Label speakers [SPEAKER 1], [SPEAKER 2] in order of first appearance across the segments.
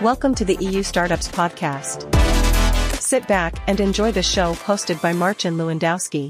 [SPEAKER 1] Welcome to the EU Startups Podcast. Sit back and enjoy the show hosted by Marcin Lewandowski.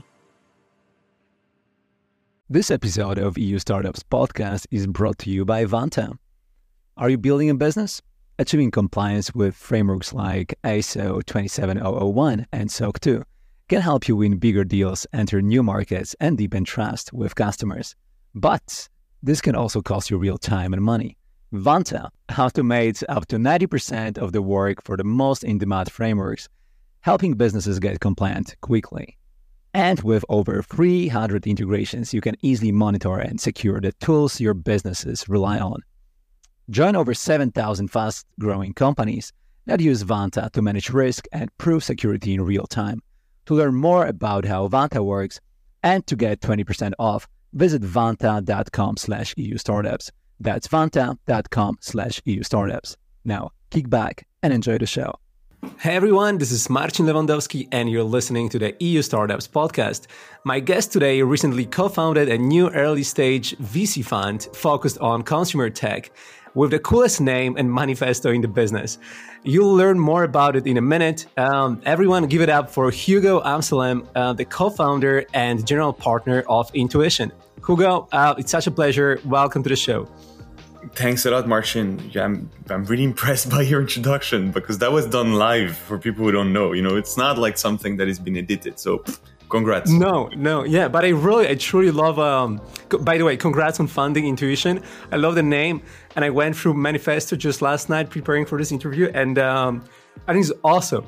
[SPEAKER 2] This episode of EU Startups Podcast is brought to you by Vanta. Are you building a business? Achieving compliance with frameworks like ISO 27001 and SOC 2 can help you win bigger deals, enter new markets, and deepen trust with customers. But this can also cost you real time and money. Vanta automates up to 90% of the work for the most in-demand frameworks, helping businesses get compliant quickly. And with over 300 integrations, you can easily monitor and secure the tools your businesses rely on. Join over 7,000 fast-growing companies that use Vanta to manage risk and prove security in real time. To learn more about how Vanta works and to get 20% off, visit vanta.com/EU Startups. That's vanta.com/EU Startups. Now, kick back and enjoy the show.
[SPEAKER 3] Hey everyone, this is Marcin Lewandowski and you're listening to the EU Startups Podcast. My guest today recently co-founded a new early-stage VC fund focused on consumer tech with the coolest name and manifesto in the business. You'll learn more about it in a minute. Everyone give it up for Hugo Amsterdam, the co-founder and general partner of Intuition. Hugo, it's such a pleasure. Welcome to the show.
[SPEAKER 4] Thanks a lot, Marcin. Yeah, I'm really impressed by your introduction because that was done live for people who don't know. You know, it's not like something that has been edited. So, congrats.
[SPEAKER 3] No, yeah, but I truly love. By the way, congrats on founding Intuition. I love the name, and I went through Manifesto just last night preparing for this interview, and I think it's awesome.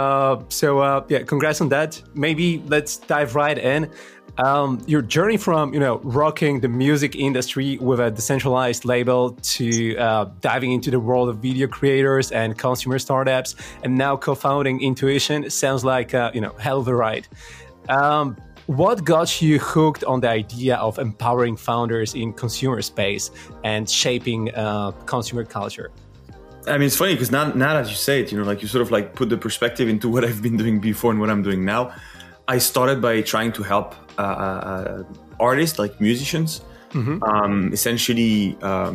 [SPEAKER 3] Yeah, congrats on that. Maybe let's dive right in. Your journey from, rocking the music industry with a decentralized label to diving into the world of video creators and consumer startups, and now co-founding Intuition sounds like, hell of a ride. What got you hooked on the idea of empowering founders in consumer space and shaping consumer culture?
[SPEAKER 4] I mean, it's funny because now that you say it, you sort of like put the perspective into what I've been doing before and what I'm doing now. I started by trying to help artists, like musicians, essentially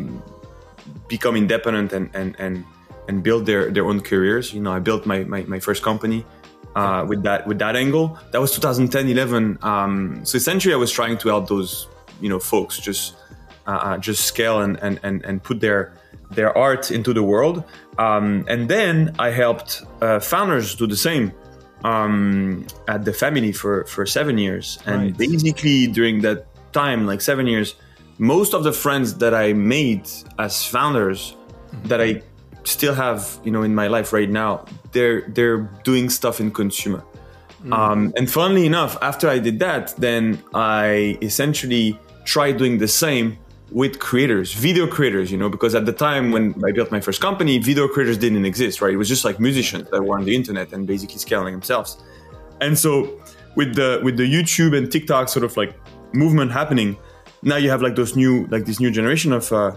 [SPEAKER 4] become independent and build their own careers. I built my first company with that angle. That was 2010, 11. So essentially, I was trying to help those folks just scale and put their art into the world. And then I helped founders do the same. At the family for 7 years. And
[SPEAKER 3] Right.
[SPEAKER 4] basically during that time, like 7 years, most of the friends that I made as founders that I still have, in my life right now, they're doing stuff in consumer. And funnily enough, after I did that, then I essentially tried doing the same with creators, video creators, because at the time when I built my first company, video creators didn't exist, right? It was just like musicians that were on the internet and basically scaling themselves. And so with the YouTube and TikTok sort of like movement happening, now you have like this new generation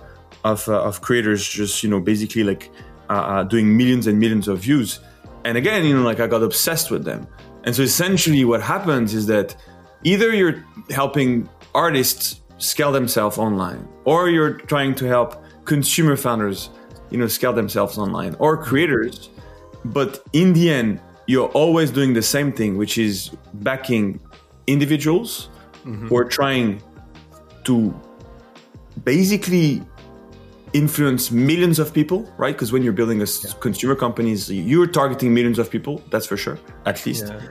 [SPEAKER 4] of creators just, basically like doing millions and millions of views. And again, I got obsessed with them. And so essentially what happens is that either you're helping artists scale themselves online, or you're trying to help consumer founders, scale themselves online, or creators. But in the end, you're always doing the same thing, which is backing individuals who are trying to basically influence millions of people, right? Because when you're building consumer companies, you're targeting millions of people, that's for sure, at least. Yeah.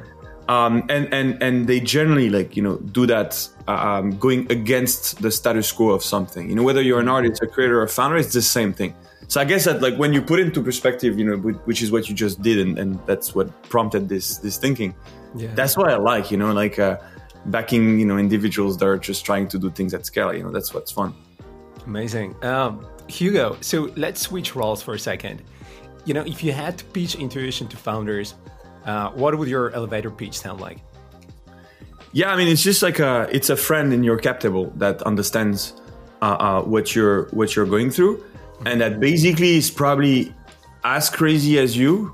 [SPEAKER 4] And they generally do that going against the status quo of something. Whether you're an artist, a creator, or a founder, it's the same thing. So I guess that when you put it into perspective, which is what you just did, and that's what prompted this thinking. Yeah. That's what I like, backing individuals that are just trying to do things at scale. That's what's fun.
[SPEAKER 3] Amazing, Hugo. So let's switch roles for a second. If you had to pitch Intuition to founders, what would your elevator pitch sound like?
[SPEAKER 4] Yeah, I mean, it's just like it's a friend in your cap table that understands what you're going through, and that basically is probably as crazy as you,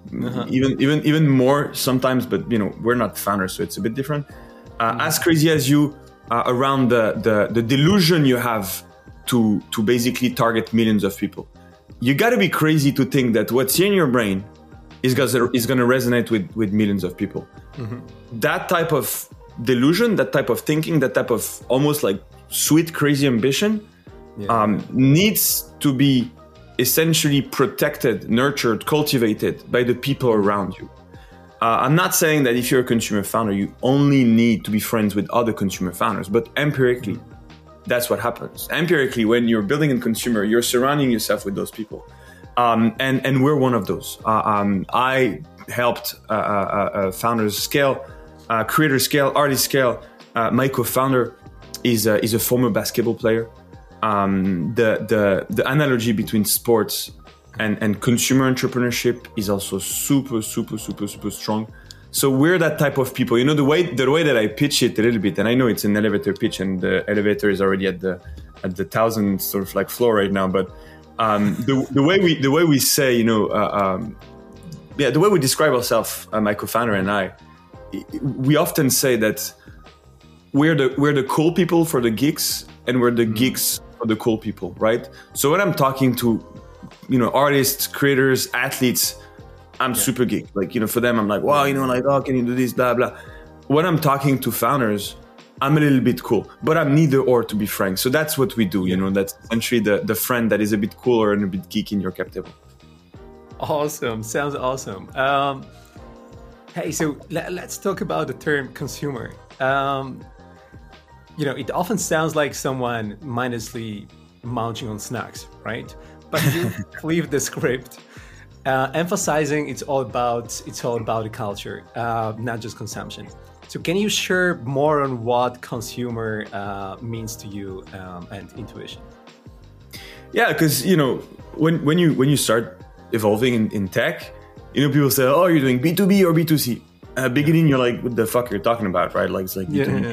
[SPEAKER 4] even more sometimes. But we're not founders, so it's a bit different. As crazy as you around the delusion you have to basically target millions of people. you got to be crazy to think that what's in your brain is going to resonate with millions of people. That type of delusion, that type of thinking, that type of almost like sweet, crazy ambition needs to be essentially protected, nurtured, cultivated by the people around you. I'm not saying that if you're a consumer founder, you only need to be friends with other consumer founders, but empirically, that's what happens. Empirically, when you're building a consumer, you're surrounding yourself with those people. And we're one of those. I helped founders scale, creators scale, artists scale. My co-founder is a former basketball player. The analogy between sports and consumer entrepreneurship is also super strong. So we're that type of people. The way that I pitch it a little bit, and I know it's an elevator pitch, and the elevator is already at the 1,000th sort of like floor right now. But the way we say, the way we describe ourselves, my co-founder and I, we often say that we're the cool people for the geeks, and we're the geeks for the cool people, right? So when I'm talking to artists, creators, athletes, I'm super geek. Like, for them, I'm like, wow, oh, can you do this, blah, blah. When I'm talking to founders, I'm a little bit cool, but I'm neither or, to be frank. So that's what we do, that's essentially the friend that is a bit cooler and a bit geek in your cap table.
[SPEAKER 3] Awesome. Sounds awesome. Hey, so let's talk about the term consumer. It often sounds like someone mindlessly munching on snacks, right? But you flip the script, emphasizing it's all about the culture, not just consumption. So can you share more on what consumer means to you and intuition?
[SPEAKER 4] Yeah, because when you start evolving in tech, people say, oh, you're doing B2B or B2C. Beginning, you're like, what the fuck you're talking about, right? Like, it's like,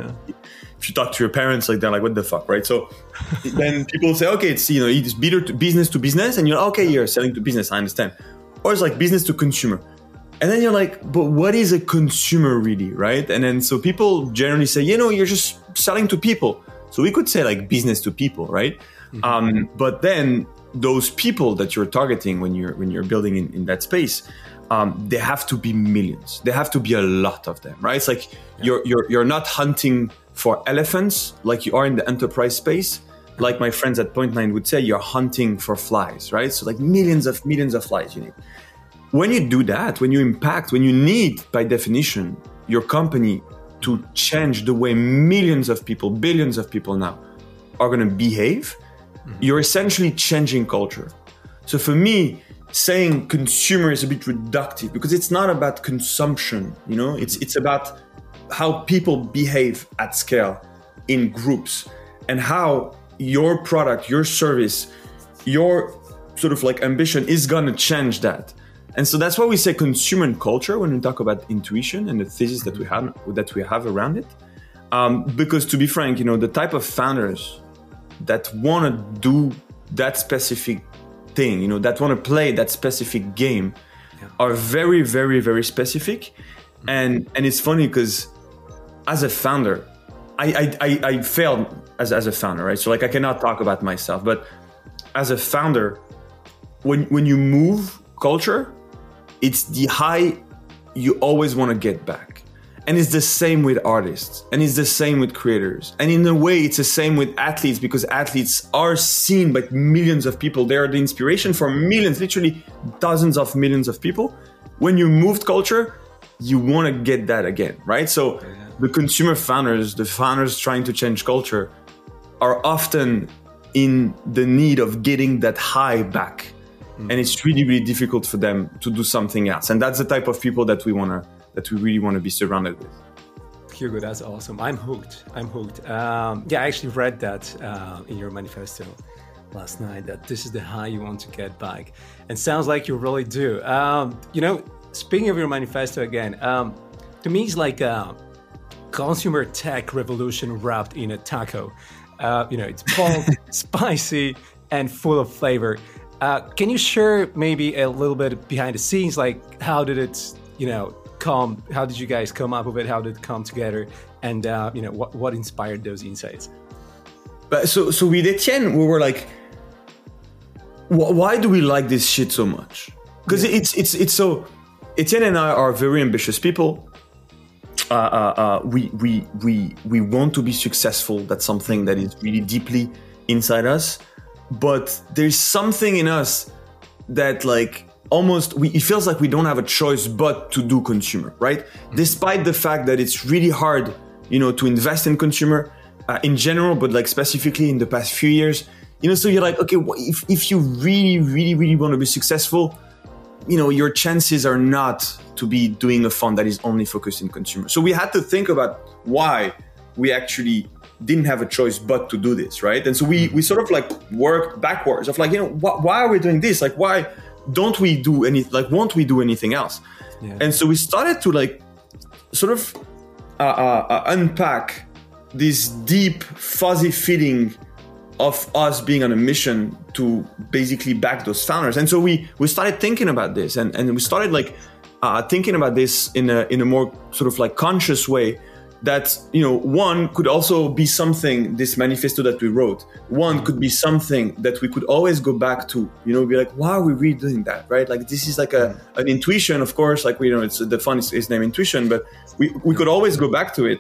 [SPEAKER 4] if you talk to your parents, like, they're like, what the fuck, right? So then people say, okay, it's, it's business to business. And you're like, okay, you're selling to business, I understand. Or it's like business to consumer. And then you're like, but what is a consumer really, right? And then so people generally say, you're just selling to people. So we could say like business to people, right? But then those people that you're targeting when you're building in that space, they have to be millions. There have to be a lot of them, right? It's like you're not hunting for elephants like you are in the enterprise space. Like my friends at Point9 would say, you're hunting for flies, right? So like millions of flies you need. When you do that, when you need, by definition, your company to change the way millions of people, billions of people now are going to behave, you're essentially changing culture. So for me, saying consumer is a bit reductive because it's not about consumption, it's about how people behave at scale in groups and how your product, your service, your sort of like ambition is going to change that. And so that's why we say consumer and culture when we talk about intuition and the thesis that we have around it. Because to be frank, the type of founders that want to do that specific thing, that want to play that specific game are very, very, very specific. And it's funny because as a founder, I failed as a founder, right? So like I cannot talk about myself, but as a founder, when you move culture, it's the high you always want to get back. And it's the same with artists, and it's the same with creators. And in a way, it's the same with athletes because athletes are seen by millions of people. They are the inspiration for millions, literally dozens of millions of people. When you moved culture, you want to get that again, right? So the consumer founders, the founders trying to change culture, are often in the need of getting that high back. And it's really, really difficult for them to do something else. And that's the type of people that we really want to be surrounded with.
[SPEAKER 3] Hugo, that's awesome. I'm hooked. I actually read that in your manifesto last night, that this is the high you want to get back. And sounds like you really do. Speaking of your manifesto again, to me it's like a consumer tech revolution wrapped in a taco. It's bold, spicy, and full of flavor. Can you share maybe a little bit behind the scenes, like how did it, how did you guys come up with it? How did it come together? And, what inspired those insights?
[SPEAKER 4] But so with Etienne, we were like, why do we like this shit so much? Because it's so. Etienne and I are very ambitious people. We want to be successful. That's something that is really deeply inside us. But there's something in us that like almost it feels like we don't have a choice but to do consumer, right? Despite the fact that it's really hard, to invest in consumer in general, but like specifically in the past few years, so you're like, okay, if you really, really, really want to be successful, your chances are not to be doing a fund that is only focused in consumer. So we had to think about why we actually didn't have a choice but to do this, right? And so we sort of like worked backwards of like, why are we doing this? Like, why don't we do won't we do anything else? Yeah. And so we started to like sort of unpack this deep, fuzzy feeling of us being on a mission to basically back those founders. And so we started thinking about this and we started like thinking about this in a more sort of like conscious way that, one could also be something, this manifesto that we wrote, one could be something that we could always go back to, be like, why are we really doing that, right? Like this is like an intuition, of course, like it's the fund is named Intuition, but we could always go back to it.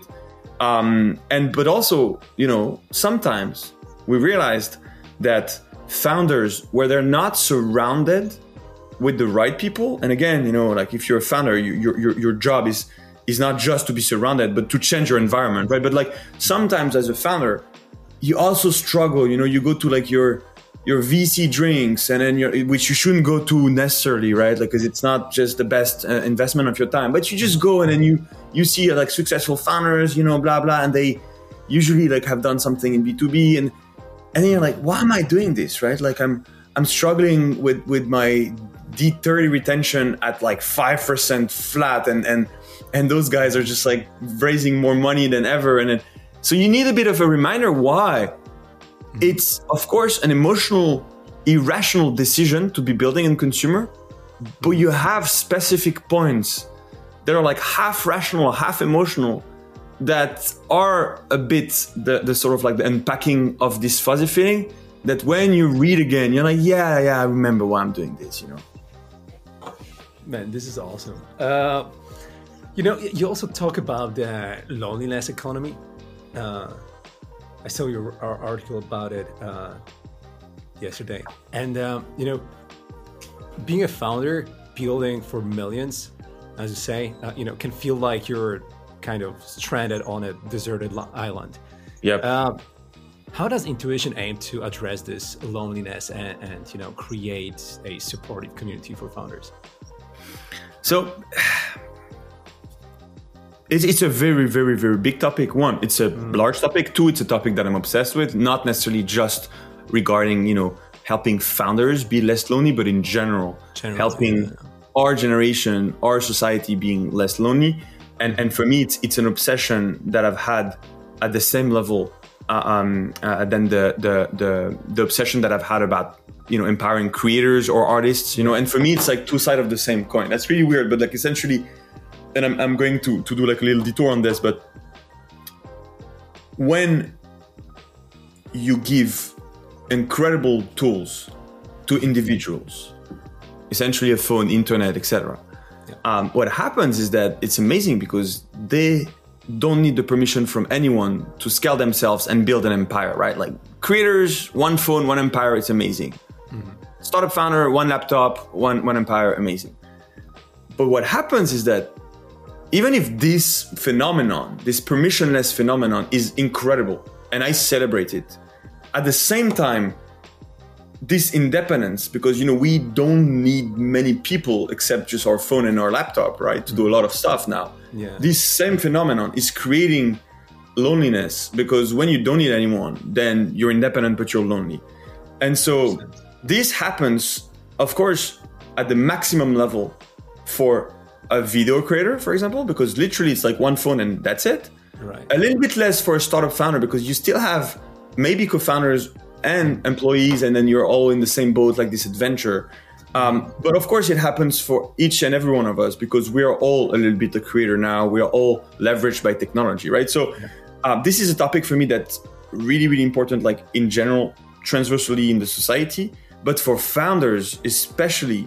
[SPEAKER 4] But also, sometimes we realized that founders, where they're not surrounded with the right people, and again, like if you're a founder, your job is not just to be surrounded, but to change your environment, right? But like sometimes as a founder, you also struggle. You go to like your VC drinks, and then which you shouldn't go to necessarily, right? Like, because it's not just the best investment of your time. But you just go and then you see like successful founders, blah blah, and they usually like have done something in B2B, and then you're like, why am I doing this, right? Like I'm struggling with my D30 retention at like 5% flat, and those guys are just like raising more money than ever, and so you need a bit of a reminder why. It's, of course, an emotional, irrational decision to be building in consumer, but you have specific points that are like half rational, half emotional, that are a bit the sort of like the unpacking of this fuzzy feeling that when you read again, you're like, yeah, I remember why I'm doing this,
[SPEAKER 3] Man, this is awesome. You also talk about the loneliness economy. I saw your article about it yesterday. And, being a founder, building for millions, as you say, can feel like you're kind of stranded on a deserted island.
[SPEAKER 4] Yep.
[SPEAKER 3] How does Intuition aim to address this loneliness and create a supportive community for founders?
[SPEAKER 4] So it's a very, very, very big topic. One, it's a large topic. Two, it's a topic that I'm obsessed with, not necessarily just regarding, helping founders be less lonely, but in general helping our generation, our society being less lonely. And for me, it's an obsession that I've had at the same level than the obsession that I've had about empowering creators or artists. And for me, it's like two sides of the same coin. That's really weird, but like essentially, and I'm going to do like a little detour on this, but when you give incredible tools to individuals, essentially a phone, internet, etc. What happens is that it's amazing because they don't need the permission from anyone to scale themselves and build an empire, right? Like creators, one phone, one empire, it's amazing. Mm-hmm. Startup founder, one laptop, one empire, amazing. But what happens is that even if this phenomenon, this permissionless phenomenon is incredible, and I celebrate it, at the same time, this independence, because we don't need many people except just our phone and our laptop, right, to do a lot of stuff now.
[SPEAKER 3] Yeah.
[SPEAKER 4] This same phenomenon is creating loneliness, because when you don't need anyone, then you're independent but you're lonely. And so this happens, of course, at the maximum level for a video creator, for example, because literally it's like one phone and that's it.
[SPEAKER 3] Right.
[SPEAKER 4] A little bit less for a startup founder, because you still have maybe co-founders and employees, and then you're all in the same boat, like this adventure. But of course, it happens for each and every one of us, because we are all a little bit a creator now. We are all leveraged by technology, right? So this is a topic for me that's really, really important, like in general, transversally in the society, But for founders, especially,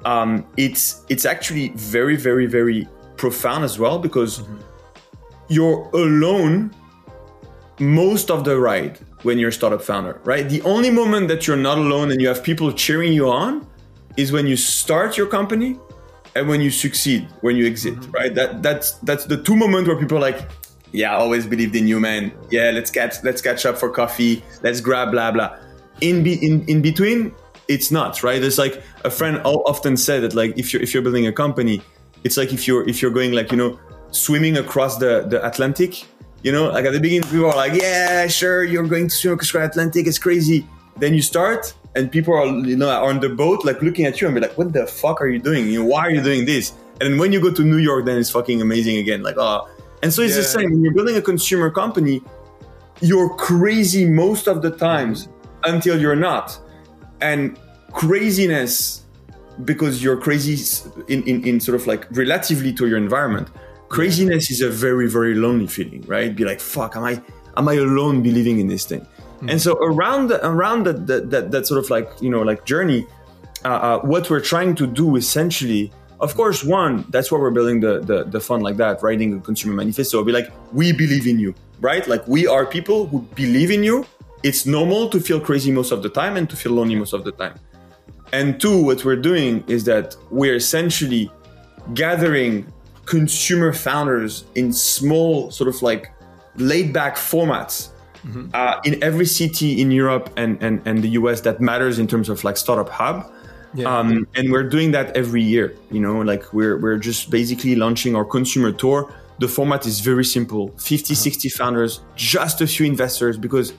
[SPEAKER 4] it's actually very, very, very profound as well, because you're alone most of the ride when you're a startup founder, right? The only moment that you're not alone and you have people cheering you on is when you start your company and when you succeed, when you exit, right? That's the two moments where people are like, yeah, I always believed in you, man. Yeah, let's catch up for coffee. Let's grab blah blah. In between, it's not, right? There's like a friend often said that, like, if you're building a company, it's like if you're going, like, swimming across the Atlantic, like at the beginning people are like, yeah, sure, you're going to swim across the Atlantic, it's crazy. Then you start and people are on the boat, like looking at you and be like, what the fuck are you doing? Why are you doing this? And when you go to New York, then it's fucking amazing again. Like, oh. And so it's the same. When you're building a consumer company, you're crazy most of the times until you're not. And craziness, because you're crazy in sort of like relatively to your environment, craziness is a very, very lonely feeling, right? Be like, fuck, am I alone believing in this thing? And so around that sort of like, like journey, what we're trying to do essentially, of course, one, that's why we're building the fund like that, writing a consumer manifesto. It'll be like, we believe in you, right? Like, we are people who believe in you. It's normal to feel crazy most of the time and to feel lonely most of the time. And two, what we're doing is that we're essentially gathering consumer founders in small sort of like laid back formats in every city in Europe and the US that matters in terms of like startup hub. And we're doing that every year, like we're just basically launching our consumer tour. The format is very simple, 50, 60 founders, just a few investors, because,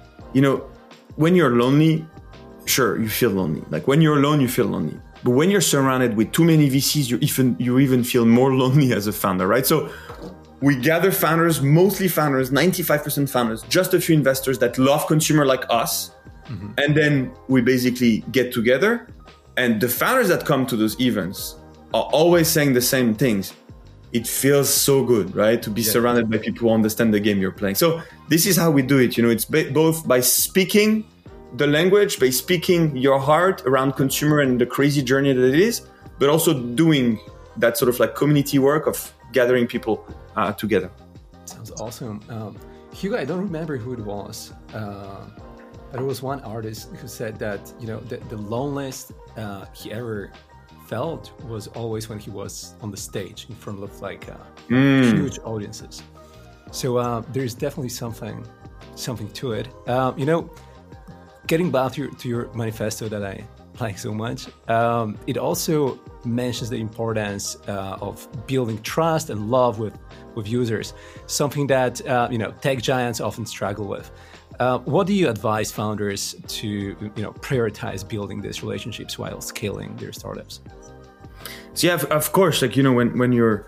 [SPEAKER 4] when you're lonely, sure, you feel lonely. Like when you're alone, you feel lonely. But when you're surrounded with too many VCs, you even feel more lonely as a founder, right? So we gather founders, mostly founders, 95% founders, just a few investors that love consumer like us. And then we basically get together. And the founders that come to those events are always saying the same things. It feels so good, right? To be surrounded by people who understand the game you're playing. So this is how we do it. It's both by speaking the language, by speaking your heart around consumer and the crazy journey that it is, but also doing that sort of like community work of gathering people together.
[SPEAKER 3] Sounds awesome. Hugo, I don't remember who it was, but it was one artist who said that, the loneliest he ever felt was always when he was on the stage in front of like huge audiences. So there's definitely something to it. Getting back to your manifesto that I like so much, it also mentions the importance of building trust and love with users, something that tech giants often struggle with. What do you advise founders to prioritize building these relationships while scaling their startups?
[SPEAKER 4] So yeah, of course, like when you're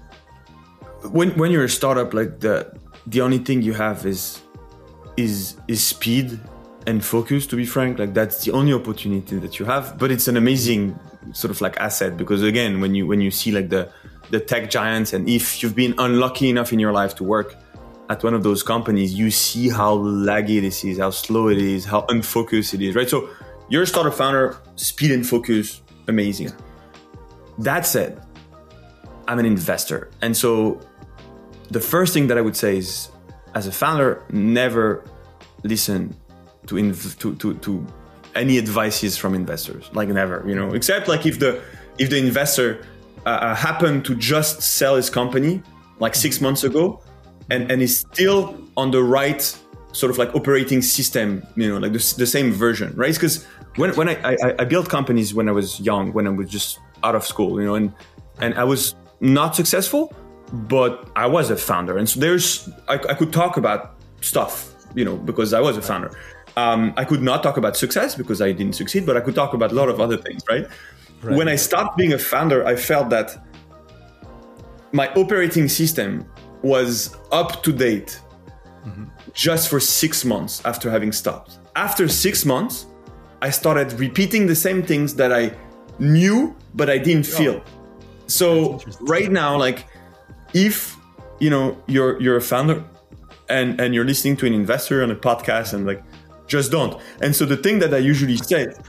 [SPEAKER 4] a startup, like the only thing you have is speed and focus, to be frank. Like that's the only opportunity that you have, but it's an amazing sort of like asset, because again, when you see like the tech giants, and if you've been unlucky enough in your life to work at one of those companies, you see how laggy this is, how slow it is, how unfocused it is, right? So you're a startup founder, speed and focus, amazing. That said, I'm an investor. And so the first thing that I would say is, as a founder, never listen to any advices from investors, like never, except like if the investor happened to just sell his company like 6 months ago and is still on the right sort of like operating system, like the same version, right? Because when I built companies when I was young, when I was just out of school, and I was not successful, but I was a founder. And so I could talk about stuff, because I was a founder. I could not talk about success because I didn't succeed, but I could talk about a lot of other things, right? When I stopped being a founder, I felt that my operating system was up to date just for 6 months after having stopped. After 6 months, I started repeating the same things that I knew, but I didn't feel. So right now, like if, you're a founder and you're listening to an investor on a podcast and like, just don't. And so the thing that I usually say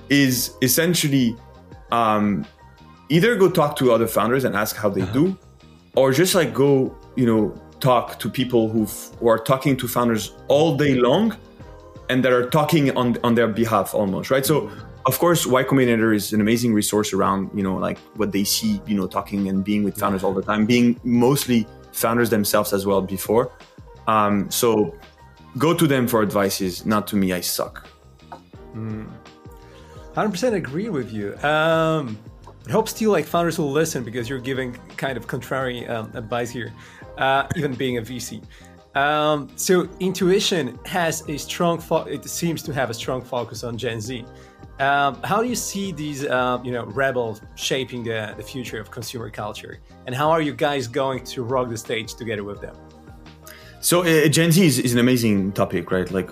[SPEAKER 4] is essentially either go talk to other founders and ask how they do, or just like go, talk to people who are talking to founders all day long and that are talking on their behalf almost, right? So of course, Y Combinator is an amazing resource around, like what they see, talking and being with founders all the time, being mostly founders themselves as well before. So go to them for advices, not to me, I suck.
[SPEAKER 3] 100% agree with you. I hope still like founders will listen because you're giving kind of contrary advice here, even being a VC. So Intuition has a strong, it seems to have a strong focus on Gen Z. How do you see these, rebels shaping the future of consumer culture? And how are you guys going to rock the stage together with them?
[SPEAKER 4] So Gen Z is an amazing topic, right? Like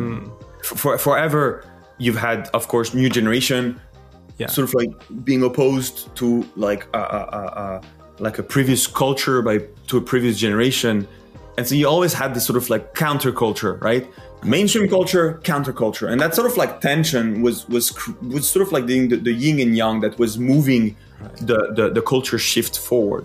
[SPEAKER 4] forever, you've had, of course, new generation, sort of like being opposed to like a previous culture to a previous generation. And so you always had this sort of like counterculture, right? Mainstream culture, counterculture. And that sort of like tension was sort of like the yin and yang that was moving the culture shift forward.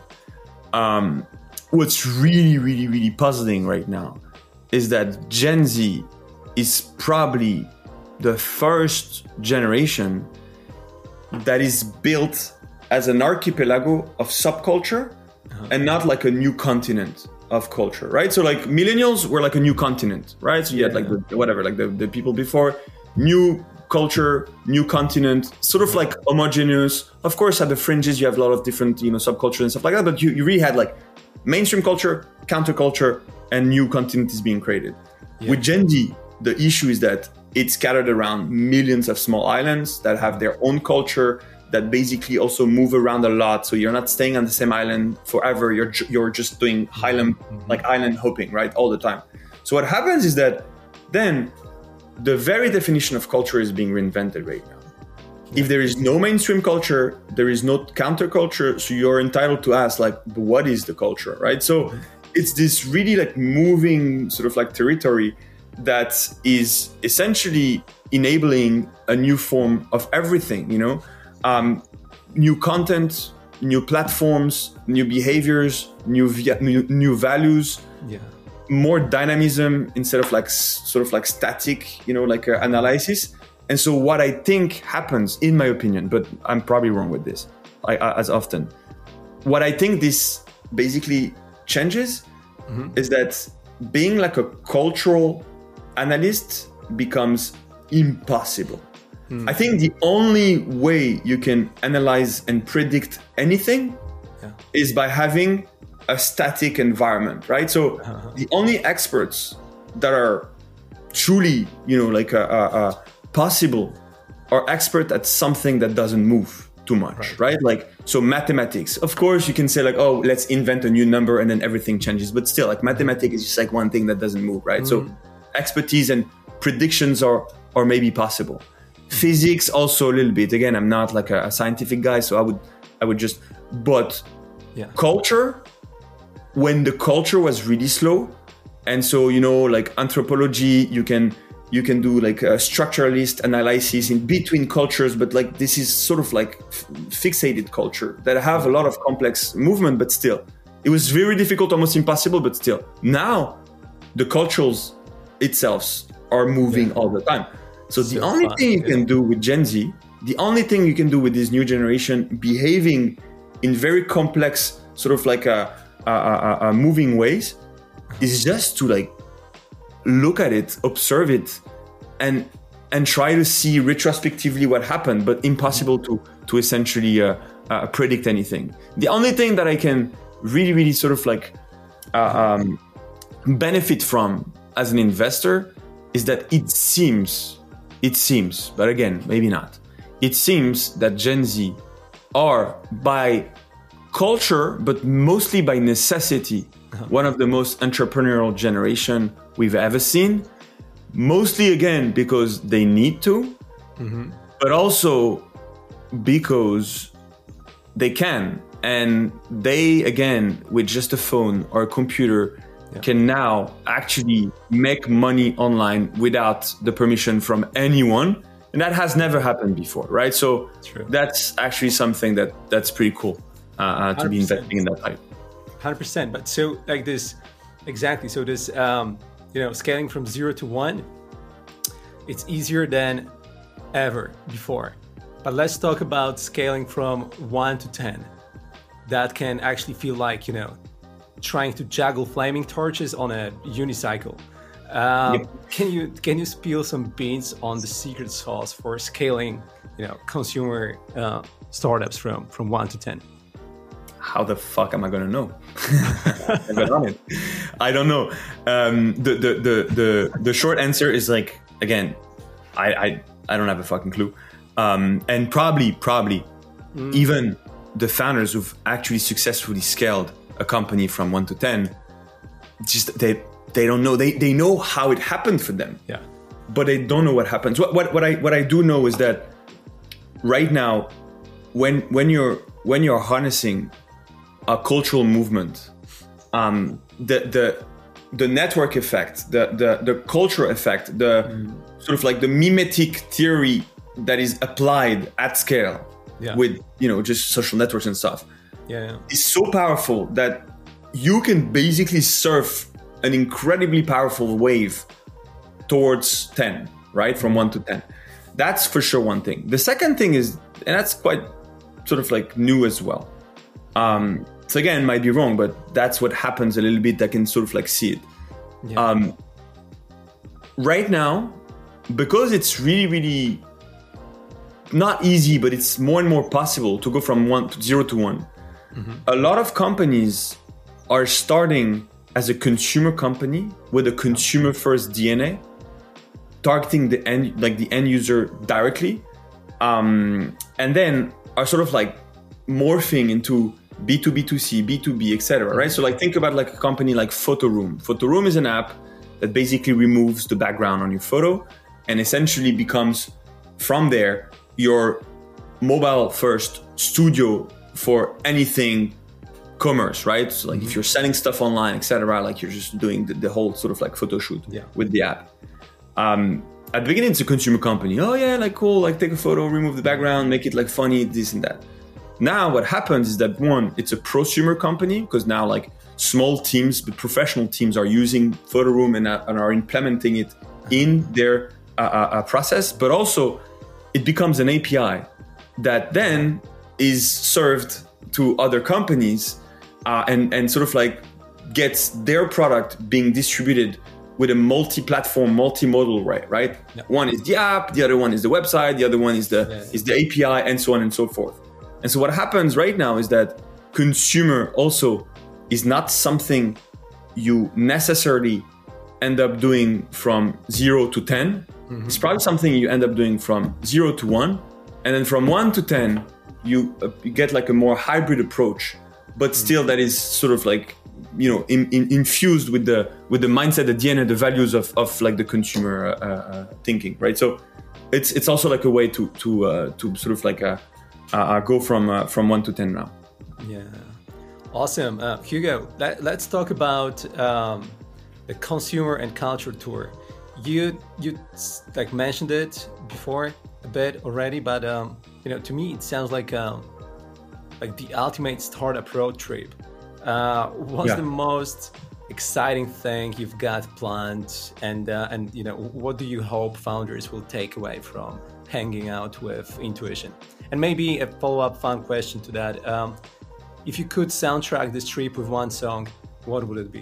[SPEAKER 4] What's really, really, really puzzling right now is that Gen Z is probably the first generation that is built as an archipelago of subculture and not like a new continent of culture, right? So like millennials were like a new continent, right? So you had like the people before, new culture, new continent, sort of like homogeneous. Of course, at the fringes, you have a lot of different, subculture and stuff like that, but you really had like mainstream culture, counterculture, and new continent is being created. Yeah. With Gen Z, the issue is that it's scattered around millions of small islands that have their own culture, that basically also move around a lot. So you're not staying on the same island forever. You're just doing island hopping, right? All the time. So what happens is that then the very definition of culture is being reinvented right now. If there is no mainstream culture, there is no counterculture. So you're entitled to ask like, what is the culture, right? So it's this really like moving sort of like territory that is essentially enabling a new form of everything, new content, new platforms, new behaviors, new values, more dynamism instead of like sort of like static, analysis. And so what I think happens, in my opinion, but I'm probably wrong with this, as often, what I think this basically changes is that being like a cultural analyst becomes impossible. I think the only way you can analyze and predict anything is by having a static environment, right? So the only experts that are truly, possible are expert at something that doesn't move too much, right? Like, so mathematics, of course you can say like, oh, let's invent a new number and then everything changes. But still, like mathematics is just like one thing that doesn't move, right? So expertise and predictions are maybe possible. Physics also a little bit. Again, I'm not like a scientific guy, so I would just, but culture, when the culture was really slow, and so, like anthropology, you can do like a structuralist analysis in between cultures, but like this is sort of like fixated culture that have a lot of complex movement, but still, it was very difficult, almost impossible, but still. Now, the cultures itself are moving all the time. So the only thing you can do with Gen Z, the only thing you can do with this new generation behaving in very complex, sort of like a moving ways, is just to like look at it, observe it, and try to see retrospectively what happened, but impossible to essentially predict anything. The only thing that I can really, really sort of like benefit from as an investor is that it seems, but again, maybe not. It seems that Gen Z are by culture, but mostly by necessity, one of the most entrepreneurial generation we've ever seen. Mostly again, because they need to, but also because they can. And they, again, with just a phone or a computer, can now actually make money online without the permission from anyone. And that has never happened before, right? So
[SPEAKER 3] True.
[SPEAKER 4] that's actually something that's pretty cool to be investing in that type.
[SPEAKER 3] 100%. But so like this, exactly. So this, scaling from 0 to 1, it's easier than ever before. But let's talk about scaling from 1 to 10. That can actually feel like, trying to juggle flaming torches on a unicycle. Can you spill some beans on the secret sauce for scaling, consumer startups from 1 to 10?
[SPEAKER 4] How the fuck am I gonna know? I don't know. The short answer is like, again, I don't have a fucking clue. And probably even the founders who've actually successfully scaled a company from 1 to 10, just they don't know. They know how it happened for them.
[SPEAKER 3] Yeah.
[SPEAKER 4] But they don't know what happens. What I do know is that right now, when you're harnessing a cultural movement, the network effect, the cultural effect, the sort of like the mimetic theory that is applied at scale with just social networks and stuff, is so powerful that you can basically surf an incredibly powerful wave towards 10, right? From 1 to 10. That's for sure one thing. The second thing is, and that's quite sort of like new as well. So again, might be wrong, but that's what happens a little bit. I can sort of like see it. Yeah. Right now, because it's really, really not easy, but it's more and more possible to go from 0 to 1. A lot of companies are starting as a consumer company with a consumer first DNA, targeting the end user directly, and then are sort of like morphing into B2B2C, B2B, etc. Right? So like think about like a company like Photoroom. Photoroom is an app that basically removes the background on your photo and essentially becomes from there your mobile first studio for anything commerce, right? So like if you're selling stuff online, etc., like you're just doing the whole sort of like photo shoot with the app. At the beginning, it's a consumer company. Oh yeah, like cool, like take a photo, remove the background, make it like funny, this and that. Now what happens is that one, it's a prosumer company because now like small teams, but professional teams are using Photoroom and are implementing it in their process, but also it becomes an API that then is served to other companies and sort of like gets their product being distributed with a multi-platform, multimodal way, right? Yeah. One is the app, the other one is the website, the other one is the API, and so on and so forth. And so what happens right now is that consumer also is not something you necessarily end up doing from 0 to 10. It's probably something you end up doing from 0 to 1. And then from 1 to 10, you get like a more hybrid approach, but still that is sort of like, infused with the mindset, the DNA, the values of like the consumer thinking, right? So it's also like a way to sort of like go from 1 to 10 now.
[SPEAKER 3] Yeah, awesome, Hugo. Let's talk about the consumer and culture tour. You like mentioned it before a bit already, but to me it sounds like the ultimate startup road trip. What's the most exciting thing you've got planned, and what do you hope founders will take away from hanging out with Intuition? And maybe a follow-up fun question to that: if you could soundtrack this trip with one song, what would it be?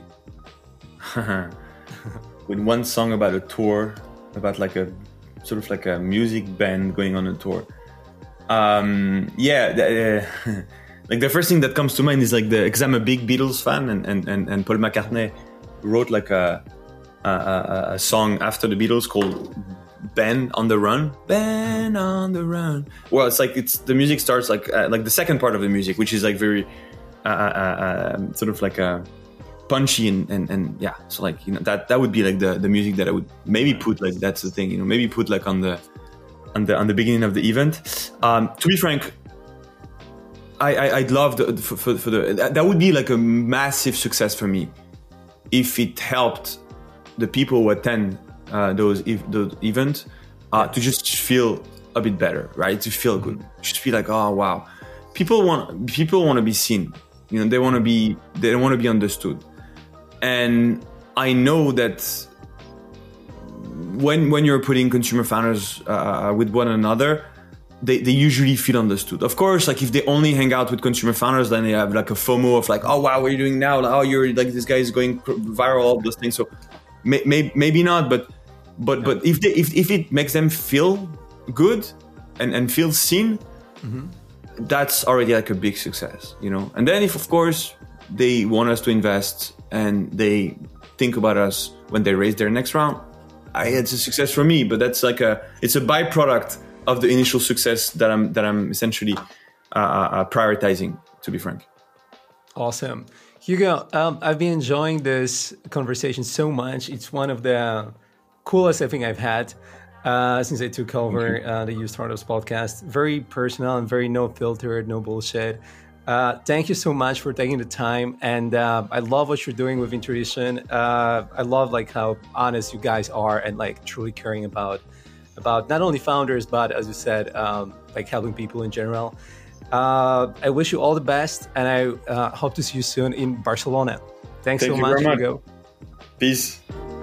[SPEAKER 4] With one song about a tour, about like a sort of like a music band going on a tour. Like the first thing that comes to mind is like because I'm a big Beatles fan, and Paul McCartney wrote like a song after the Beatles called Ben on the Run. Ben on the Run. Well, it's the music starts like the second part of the music, which is like very sort of like a punchy and yeah. So like that would be like the music that I would maybe put, like that's the thing, maybe put like on the beginning of the event. To be frank, I'd love that would be like a massive success for me if it helped the people who attend those events to just feel a bit better, right? To feel good, just feel like, oh wow, people want to be seen. You know, they want to be understood. And I know that when you're putting consumer founders with one another, they usually feel understood. Of course, like if they only hang out with consumer founders, then they have like a FOMO of like, oh wow, what are you doing now? Like, oh, you're like, this guy is going viral, all those things. So maybe not, but if it makes them feel good and feel seen, that's already like a big success, you know. And then if of course they want us to invest and they think about us when they raise their next round, it's a success for me. But that's like it's a byproduct of the initial success that I'm essentially prioritizing, to be frank.
[SPEAKER 3] Awesome. Hugo, I've been enjoying this conversation so much. It's one of the coolest I think I've had since I took over the You Startups podcast. Very personal and very no filter, no bullshit. Thank you so much for taking the time. And I love what you're doing with Intuition. I love like how honest you guys are and like truly caring about not only founders, but as you said, like helping people in general. I wish you all the best, and I hope to see you soon in Barcelona. Thanks so much, Hugo.
[SPEAKER 4] Peace.